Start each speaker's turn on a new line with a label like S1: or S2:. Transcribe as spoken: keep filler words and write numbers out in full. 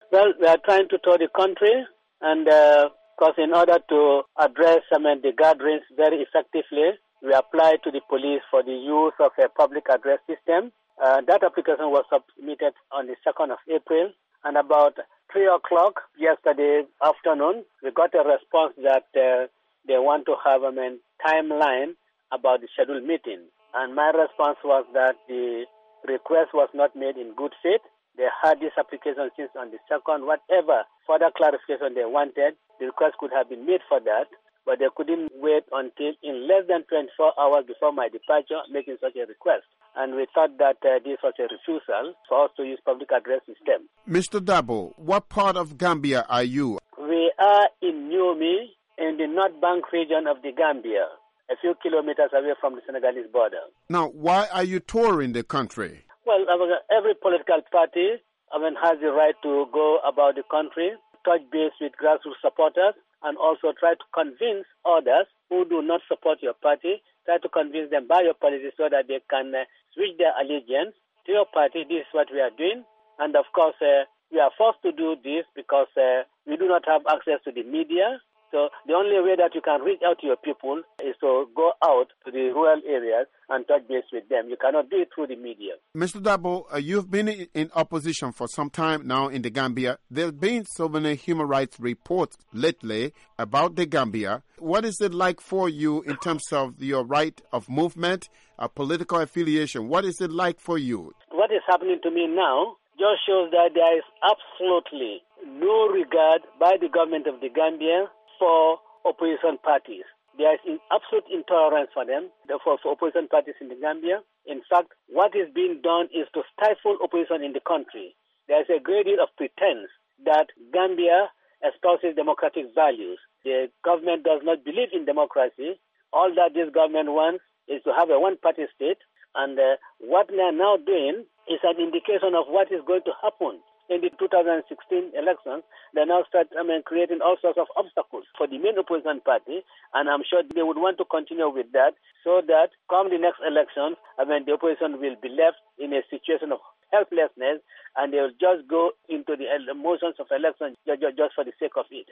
S1: Well, we are trying to tour the country, and uh, because in order to address I mean, the gatherings very effectively, we applied to the police for the use of a public address system. Uh, that application was submitted on the second of April, and about three o'clock yesterday afternoon, we got a response that uh, they want to have a I mean, timeline about the scheduled meeting. And my response was that the request was not made in good faith. They had this application since on the second. Whatever further clarification they wanted, the request could have been made for that, but they couldn't wait until in less than twenty-four hours before my departure making such a request. And we thought that uh, this was a refusal for us to use public address system.
S2: Mister Dabo, what part of Gambia are you?
S1: We are in Niamey, in the North Bank region of the Gambia, a few kilometers away from the Senegalese border.
S2: Now, why are you touring the country?
S1: Well, every political party I mean, has the right to go about the country, touch base with grassroots supporters, and also try to convince others who do not support your party, try to convince them by your policy so that they can uh, switch their allegiance to your party. This is what we are doing. And of course, uh, we are forced to do this because uh, we do not have access to the media. So the only way that you can reach out to your people is to go out to the rural areas and touch base with them. You cannot do it through the media.
S2: Mister Dabo, uh, you've been in opposition for some time now in the Gambia. There have been so many human rights reports lately about the Gambia. What is it like for you in terms of your right of movement, uh, political affiliation? What is it like for you?
S1: What is happening to me now just shows that there is absolutely no regard by the government of the Gambia for opposition parties. There is absolute intolerance for them, therefore for opposition parties in the Gambia. In fact, what is being done is to stifle opposition in the country. There is a great deal of pretense that Gambia espouses democratic values. The government does not believe in democracy. All that this government wants is to have a one-party state, and uh, what they are now doing is an indication of what is going to happen. In the two thousand sixteen elections, they now start I mean, creating all sorts of obstacles for the main opposition party, and I'm sure they would want to continue with that so that come the next election, I mean, the opposition will be left in a situation of helplessness, and they will just go into the motions of election just for the sake of it.